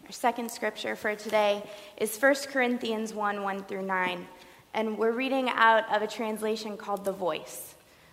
Our second scripture for today is 1 Corinthians 1 through 9. And we're reading out of a translation called The Voice.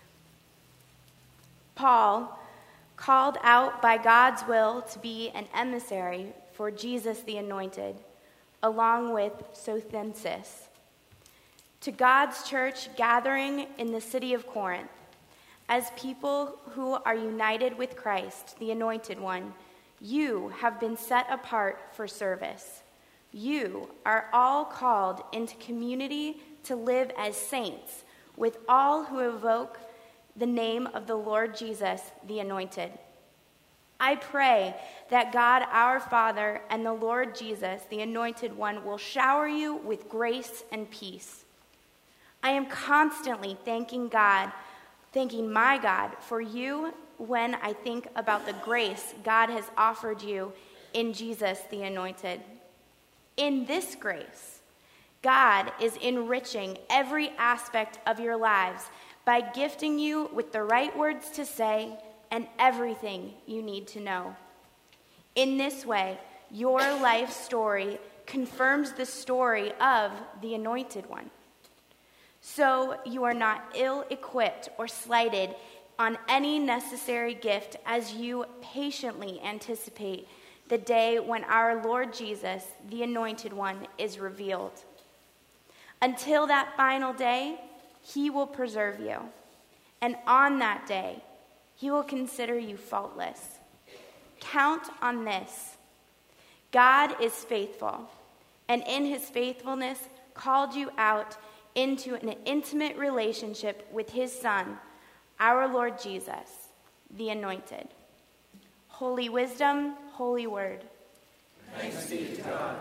Paul, called out by God's will to be an emissary for Jesus the Anointed, along with Sosthenes, to God's church gathering in the city of Corinth, as people who are united with Christ, the Anointed One, you have been set apart for service. You are all called into community to live as saints with all who evoke the name of the Lord Jesus, the Anointed. I pray that God our Father and the Lord Jesus, the Anointed One, will shower you with grace and peace. I am constantly thanking my God for you when I think about the grace God has offered you in Jesus the Anointed. In this grace, God is enriching every aspect of your lives by gifting you with the right words to say and everything you need to know. In this way, your life story confirms the story of the Anointed One. So you are not ill-equipped or slighted on any necessary gift as you patiently anticipate the day when our Lord Jesus, the Anointed One, is revealed. Until that final day, he will preserve you, and on that day, he will consider you faultless. Count on this. God is faithful, and in his faithfulness called you out into an intimate relationship with his Son, our Lord Jesus, the Anointed. Holy wisdom, holy word. Thanks be to God.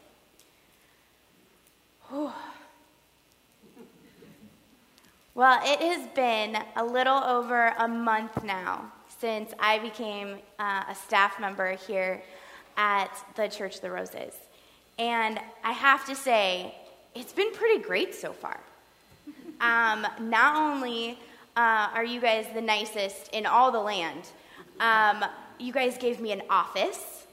Whew. Well, it has been a little over a month now since I became a staff member here at the Church of the Roses. And I have to say, it's been pretty great so far. Not only are you guys the nicest in all the land, you guys gave me an office.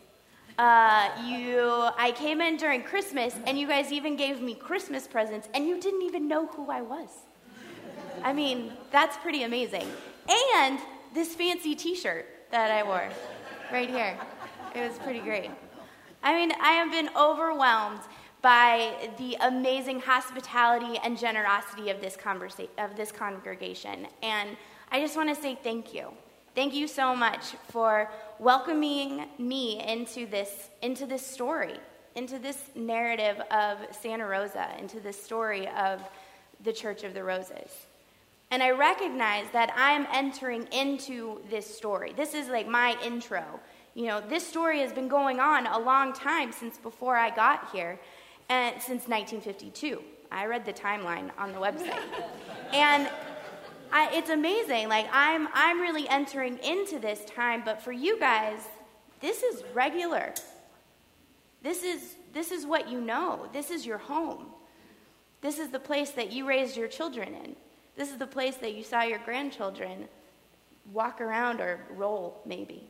I came in during Christmas, and you guys even gave me Christmas presents, and you didn't even know who I was. I mean, that's pretty amazing. And this fancy t-shirt that I wore right here. It was pretty great. I mean, I have been overwhelmed by the amazing hospitality and generosity of this congregation. And I just want to say thank you. Thank you so much for welcoming me into this story, into this narrative of Santa Rosa, into this story of the Church of the Roses. And I recognize that I'm entering into this story. This is like my intro. You know, this story has been going on a long time since before I got here, and since 1952. I read the timeline on the website. And it's amazing. Like, I'm really entering into this time, but for you guys, this is regular. This is what you know. This is your home. This is the place that you raised your children in. This is the place that you saw your grandchildren walk around or roll, maybe.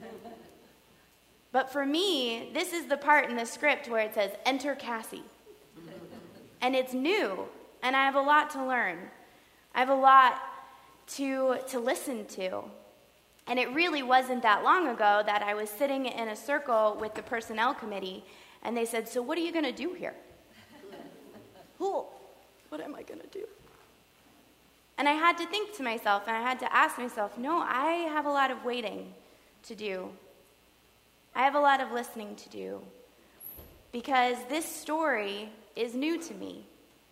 But for me, this is the part in the script where it says, "Enter Cassie." And it's new, and I have a lot to learn. I have a lot to listen to. And it really wasn't that long ago that I was sitting in a circle with the personnel committee, and they said, "So what are you going to do here?" Oh, what am I going to do? And I had to think to myself, and I had to ask myself, no, I have a lot of waiting to do. I have a lot of listening to do. Because this story is new to me.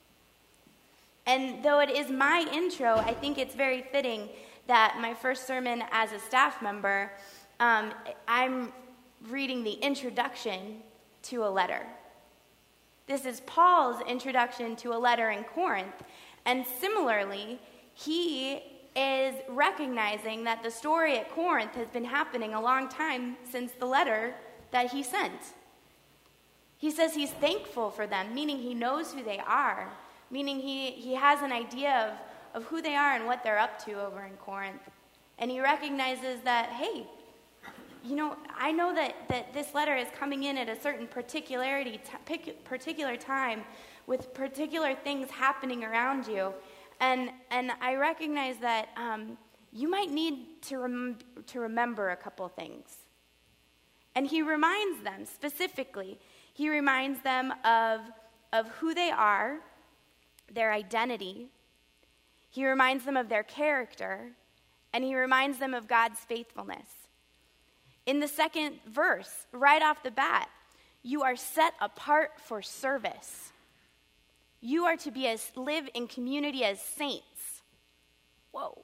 And though it is my intro, I think it's very fitting that my first sermon as a staff member, I'm reading the introduction to a letter. This is Paul's introduction to a letter in Corinth. And similarly, he is recognizing that the story at Corinth has been happening a long time since the letter that he sent. He says he's thankful for them, meaning he knows who they are, meaning he has an idea of who they are and what they're up to over in Corinth. And he recognizes that, hey, I know that this letter is coming in at a certain particular time with particular things happening around you. And I recognize that you might need to remember a couple things. And he reminds them specifically. He reminds them of who they are, their identity. He reminds them of their character. And he reminds them of God's faithfulness. In the second verse, right off the bat, you are set apart for service. You are to live in community as saints. Whoa.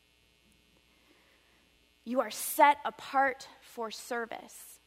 You are set apart for service.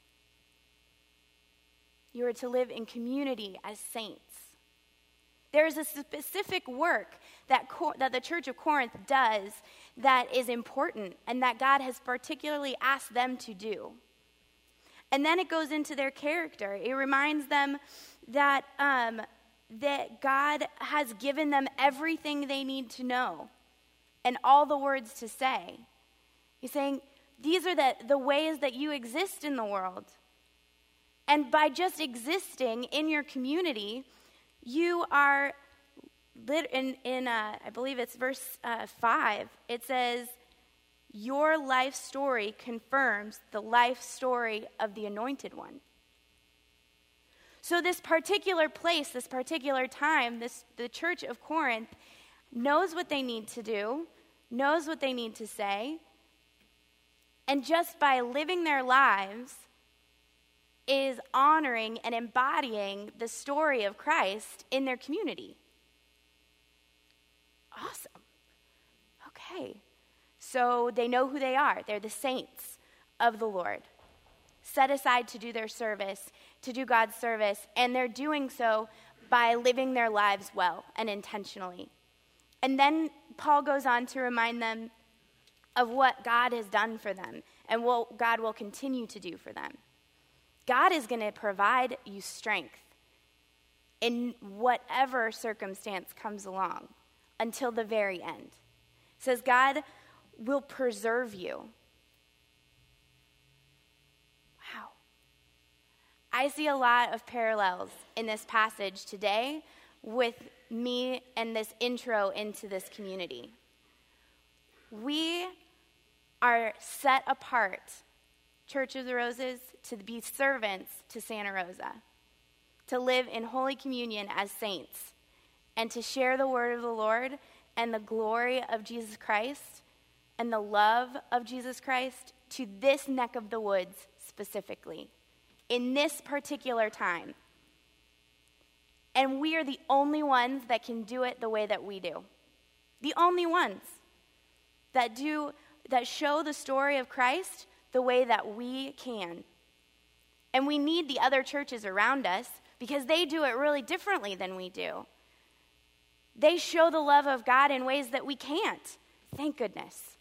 You are to live in community as saints. There is a specific work that the Church of Corinth does that is important and that God has particularly asked them to do. And then it goes into their character. It reminds them that God has given them everything they need to know and all the words to say. He's saying, these are the ways that you exist in the world. And by just existing in your community, you are, I believe it's verse 5, it says, your life story confirms the life story of the Anointed One. So this particular place, this particular time, the Church of Corinth knows what they need to do, knows what they need to say, and just by living their lives is honoring and embodying the story of Christ in their community. Awesome. Okay. So they know who they are. They're the saints of the Lord, set aside to do their service, to do God's service, and they're doing so by living their lives well and intentionally. And then Paul goes on to remind them of what God has done for them and what God will continue to do for them. God is going to provide you strength in whatever circumstance comes along until the very end. It says God will preserve you. Wow. I see a lot of parallels in this passage today with me and this intro into this community. We are set apart, Church of the Roses, to be servants to Santa Rosa, to live in Holy Communion as saints, and to share the word of the Lord and the glory of Jesus Christ and the love of Jesus Christ to this neck of the woods specifically, in this particular time. And we are the only ones that can do it the way that we do. The only ones that show the story of Christ the way that we can. And we need the other churches around us because they do it really differently than we do. They show the love of God in ways that we can't. Thank goodness.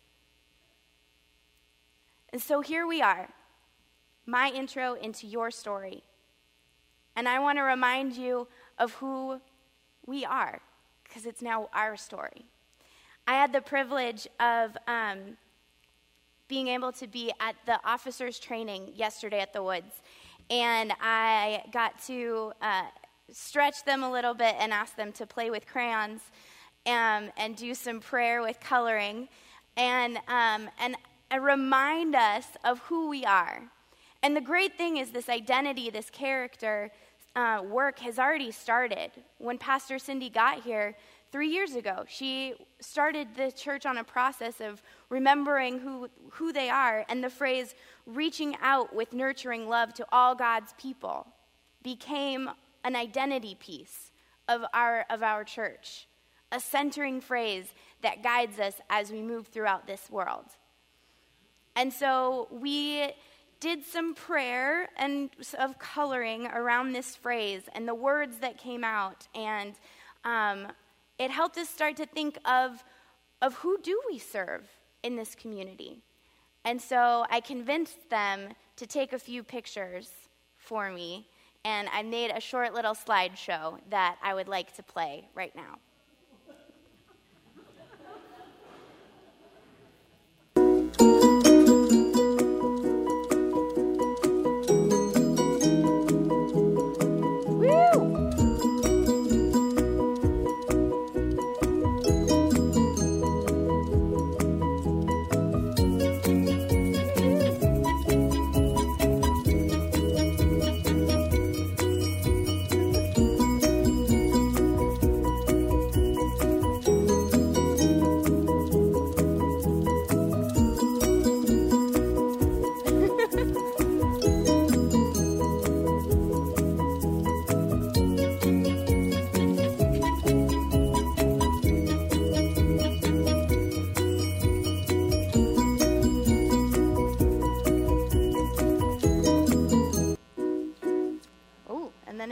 And so here we are, my intro into your story. And I want to remind you of who we are, because it's now our story. I had the privilege of being able to be at the officers' training yesterday at the Woods. And I got to stretch them a little bit and ask them to play with crayons and do some prayer with coloring and remind us of who we are. And the great thing is this identity, this character work has already started. When Pastor Cindy got here 3 years ago, she started the church on a process of remembering who they are, and the phrase reaching out with nurturing love to all God's people became an identity piece of our church, a centering phrase that guides us as we move throughout this world. And so we did some prayer and of coloring around this phrase and the words that came out, and it helped us start to think of who do we serve in this community. And so I convinced them to take a few pictures for me, and I made a short little slideshow that I would like to play right now.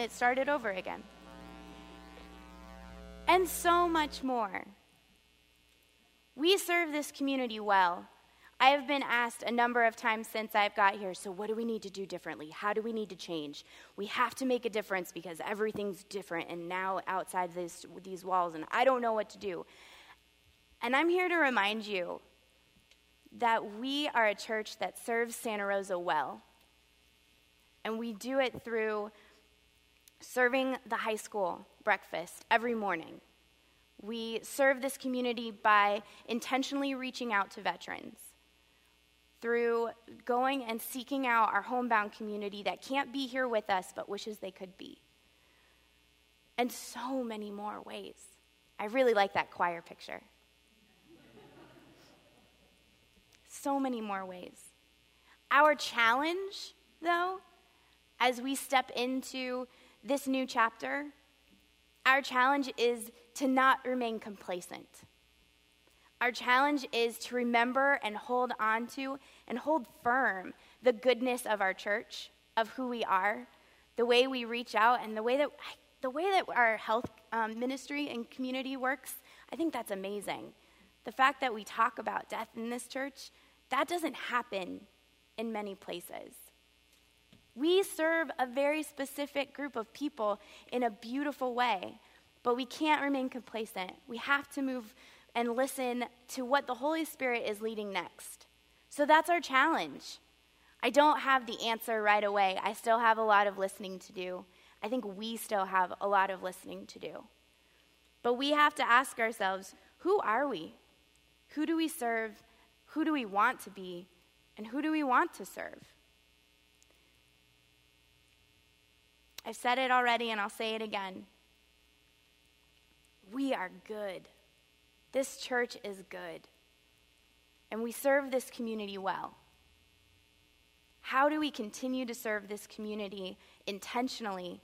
it started over again. And so much more. We serve this community well. I have been asked a number of times since I've got here, so what do we need to do differently? How do we need to change? We have to make a difference because everything's different and now outside these walls, and I don't know what to do. And I'm here to remind you that we are a church that serves Santa Rosa well. And we do it through serving the high school breakfast every morning. We serve this community by intentionally reaching out to veterans, through going and seeking out our homebound community that can't be here with us but wishes they could be. And so many more ways. I really like that choir picture. So many more ways. Our challenge, though, as we step into this new chapter, our challenge is to not remain complacent. Our challenge is to remember and hold on to and hold firm the goodness of our church, of who we are, the way we reach out, and the way that our health ministry and community works. I think that's amazing. The fact that we talk about death in this church, that doesn't happen in many places. We serve a very specific group of people in a beautiful way, but we can't remain complacent. We have to move and listen to what the Holy Spirit is leading next. So that's our challenge. I don't have the answer right away. I still have a lot of listening to do. I think we still have a lot of listening to do. But we have to ask ourselves, who are we? Who do we serve? Who do we want to be? And who do we want to serve? I've said it already and I'll say it again. We are good. This church is good. And we serve this community well. How do we continue to serve this community intentionally?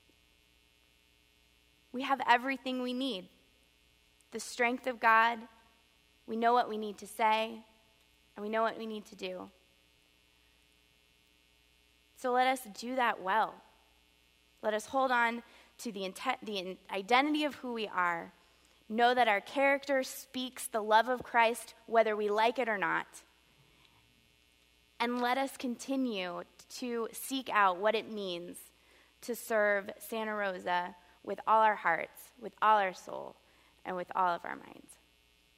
We have everything we need. The strength of God. We know what we need to say. And we know what we need to do. So let us do that well. Let us hold on to the identity of who we are. Know that our character speaks the love of Christ, whether we like it or not. And let us continue to seek out what it means to serve Santa Rosa with all our hearts, with all our soul, and with all of our minds.